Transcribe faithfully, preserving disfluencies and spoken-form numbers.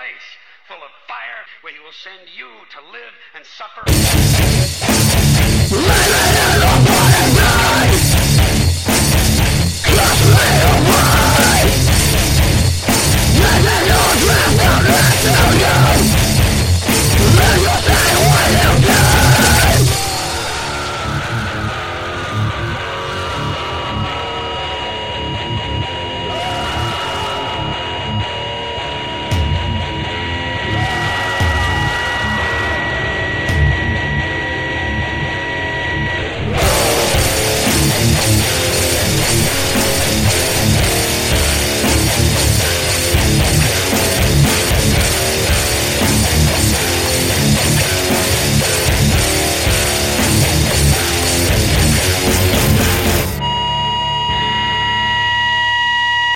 place full of fire where he will send you to live and suffer. Living in the body night, cast me away. Living your dream will rescue you. Live your day when you can.